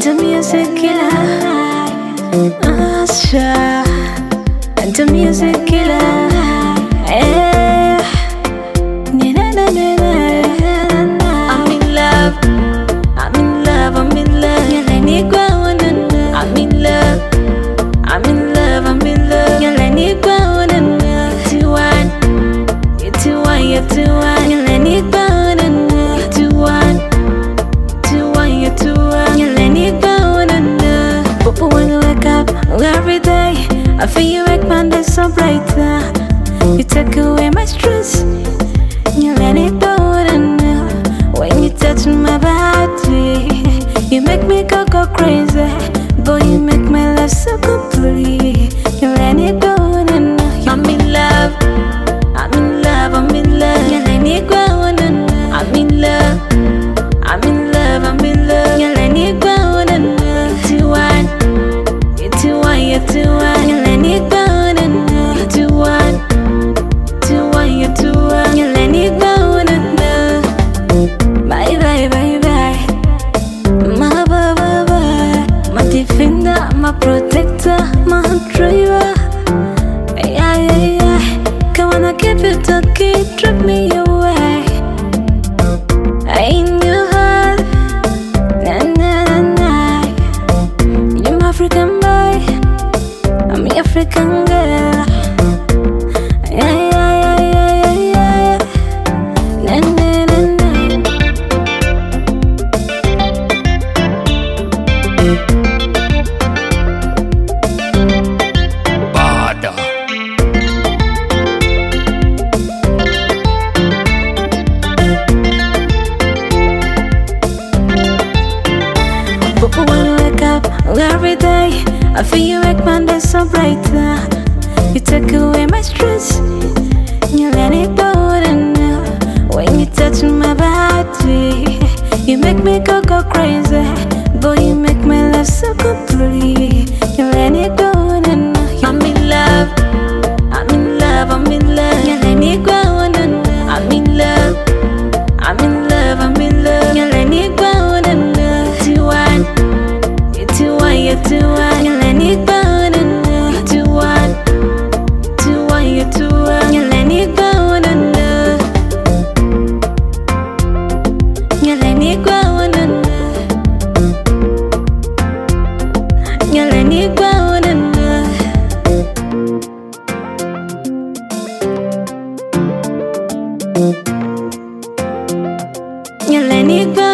the music killer, Asha, the music killer. I'm in love, I'm in love, I'm in love. I'm in love, I'm in love, I'm in love. You're too one. But when you wake up every day, I feel you make my day so brighter. You take away my stress. You let it go. When you touch my body, you make me go crazy. Boy, you make my life so complete. You let it go. I'm in love, I'm in love, I'm in love. You let it go. I'm in love, I'm in love, I'm in love. You let it go. You're too one. You let it go. You're too one. You're too one. You let it go. Bye bye bye bye. My defender, my protector, my driver. Come on, I give you the key, drop me away. In your heart, you're my African boy, I'm your African girl. But when you wake up every day, I feel you make my day so brighter. You take away my stress. You let it go. When you touch my body, you make me go crazy. Boy, you make my life so complete. You let it go. I'm in love, I'm in love, I'm in love. You let it go. I'm in love, I'm in love, I'm in love. You let it go. You're too one. You let it go. You're too one. You're too one. You let it go. You let it go. You let it go. You let it go.